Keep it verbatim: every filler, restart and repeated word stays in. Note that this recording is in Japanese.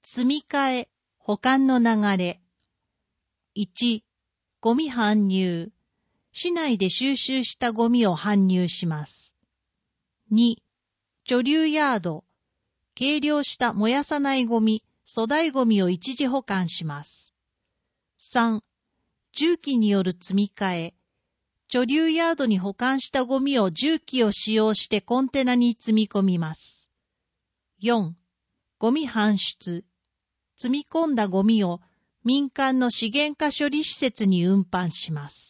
積み替え、保管の流れ。いち、ゴミ搬入。市内で収集したゴミを搬入します。に、貯留ヤード。計量した燃やさないゴミ、粗大ゴミを一時保管します。さん、重機による積み替え。貯留ヤードに保管したゴミを重機を使用してコンテナに積み込みます。よん、ゴミ搬出。積み込んだゴミを民間の資源化処理施設に運搬します。